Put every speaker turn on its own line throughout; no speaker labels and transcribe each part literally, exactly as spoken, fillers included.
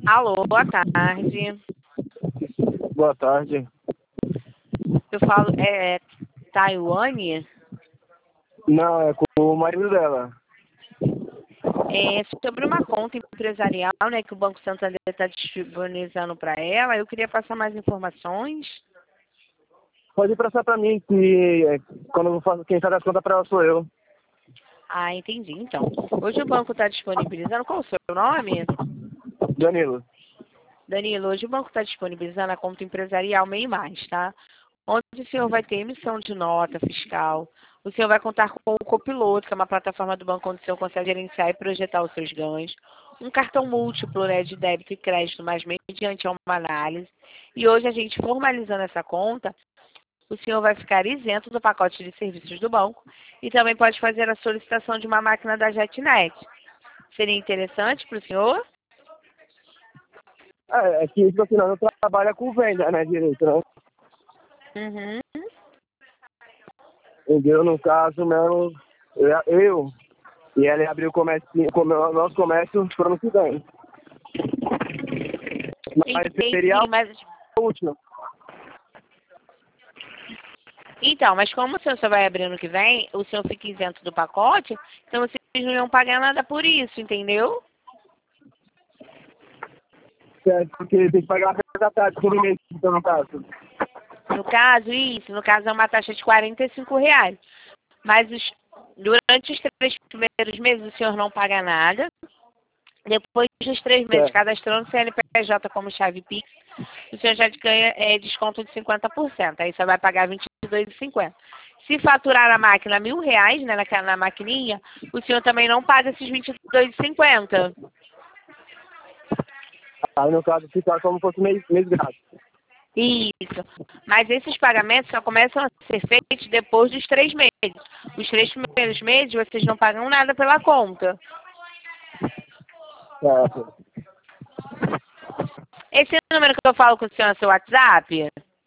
Alô, boa tarde.
Boa tarde.
Eu falo, é Taiwane?
Não, é com o marido dela.
É sobre uma conta empresarial, né, que o Banco Santander está disponibilizando para ela. Eu queria passar mais informações.
Pode passar pra mim, que é, quando eu faço, quem faz as contas pra ela sou eu.
Ah, entendi. Então, hoje o banco está disponibilizando. Qual o seu nome?
Danilo.
Danilo, hoje o banco está disponibilizando a conta empresarial MEI Mais, tá? Onde o senhor vai ter emissão de nota fiscal. O senhor vai contar com o Copiloto, que é uma plataforma do banco onde o senhor consegue gerenciar e projetar os seus ganhos. Um cartão múltiplo, né, de débito e crédito, mas mediante uma análise. E hoje a gente formalizando essa conta, o senhor vai ficar isento do pacote de serviços do banco e também pode fazer a solicitação de uma máquina da JetNet. Seria interessante para o senhor?
É, é que tipo assim, nós não trabalha com venda, né, direito, né?
Uhum.
Entendeu? No caso mesmo, eu, eu e ela abriu o comércio, o nosso comércio pro ano que vem. Mas seria
Entendi, mas...
a última.
Então, mas como o senhor só vai abrir ano que vem, o senhor fica isento do pacote, então vocês não iam pagar nada por isso, entendeu?
Certo, porque tem que pagar a da tarde por mês, então, no caso.
No caso, isso, no caso é uma taxa de quarenta e cinco reais. Mas os, durante os três primeiros meses o senhor não paga nada. Depois dos três meses,
Certo.
cadastrando o C N P J como chave Pix, o senhor já ganha é, desconto de cinquenta por cento. Aí você vai pagar vinte e dois reais e cinquenta centavos. Se faturar a máquina mil reais, né, na, na maquininha, o senhor também não paga esses vinte e dois reais e cinquenta centavos.
Aí, no caso, fica como se fosse mês, mês grátis.
Isso. Mas esses pagamentos só começam a ser feitos depois dos três meses. Os três primeiros meses vocês não pagam nada pela conta.
Certo.
Esse número que eu falo com o senhor é seu WhatsApp?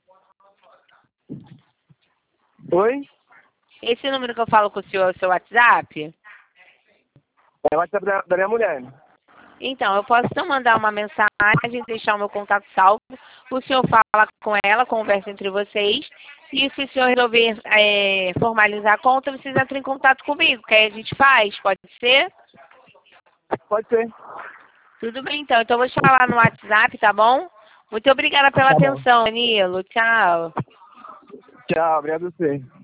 Oi?
Esse número que eu falo com o senhor é seu WhatsApp?
É o WhatsApp da, da minha mulher.
Então, eu posso então mandar uma mensagem, deixar o meu contato salvo. O senhor fala com ela, conversa entre vocês. E se o senhor resolver é, formalizar a conta, vocês entram em contato comigo, que aí a gente faz, pode ser?
Pode ser.
Tudo bem, então. Então, eu vou te falar no WhatsApp, tá bom? Muito obrigada pela
Tá bom.
atenção, Danilo. Tchau.
Tchau, obrigado a você.